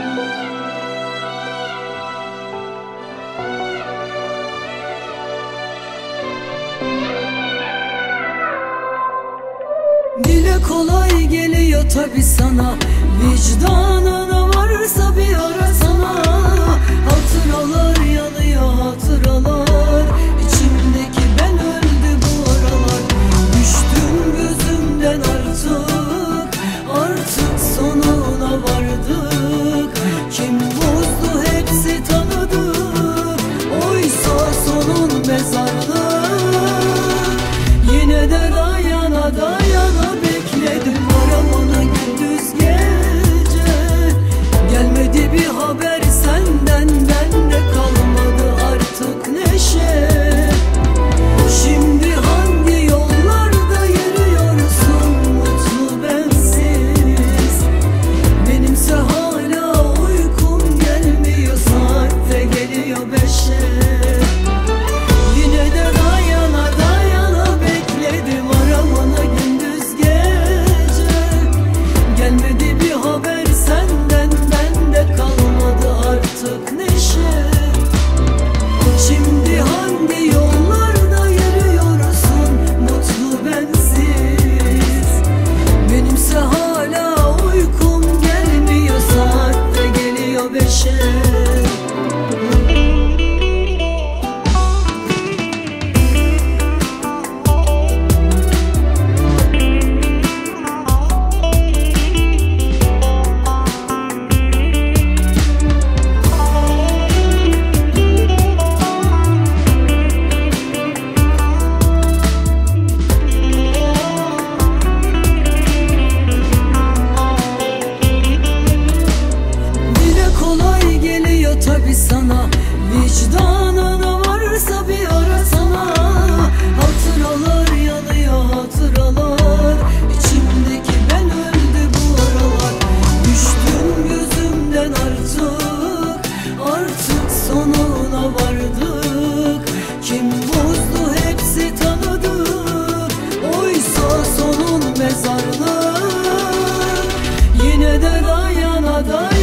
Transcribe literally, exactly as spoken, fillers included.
Dile kolay geliyor tabi sana, vicdanına varsa bir arasana. Hatıralar yanıyor, hatıralar, içimdeki ben öldü bu aralar. Düştüm gözümden artık, artık sonuna vardık. Kim bozdu hepsi tanıdık, oysa sonun mezarlık. Yine de dayana dayana bekledim aramanı gündüz gece. Gelmedi bir haber senden, bende kalmadı artık neşe. Şimdi hangi yollarda yürüyorsun mutlu bensiz? Benimse hala uykum gelmiyor, saatte geliyor beşe. Yine de dayana dayana bekledim aramanı gündüz gece. Gelmedi bir haber senden, bende kalmadı artık neşe. Şimdi hangi yollarda yürüyorsun mutlu bensiz? Benimse hala uykum gelmiyor, saatte geliyor beşe. Tabi sana, vicdanına varsa bir arasana. Hatıralar yanıyor, hatıralar, içimdeki ben öldü bu aralar. Düştüm gözümden artık, artık sonuna vardık. Kim bozdu hepsi tanıdık, oysa sonun mezarlık. Yine de dayana dayana